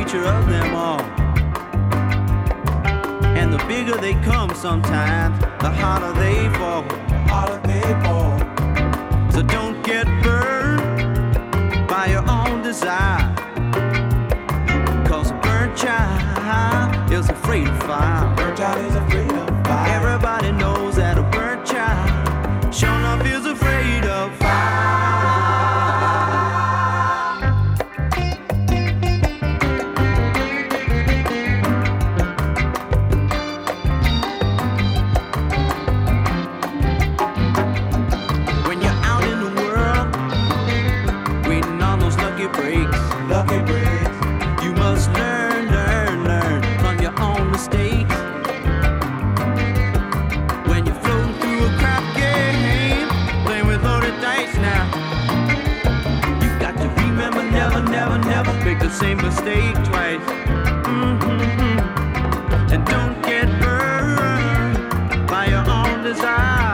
nature of them all. And the bigger they come sometimes, the harder they fall. So don't get burned by your own desire, 'cause a burnt child is afraid of fire. Everybody knows that a burnt child sure enough is afraid of fire. You must learn from your own mistakes. When you're floating through a crap game, playing with loaded dice now, you've got to remember never make the same mistake twice. And don't get burned by your own desire.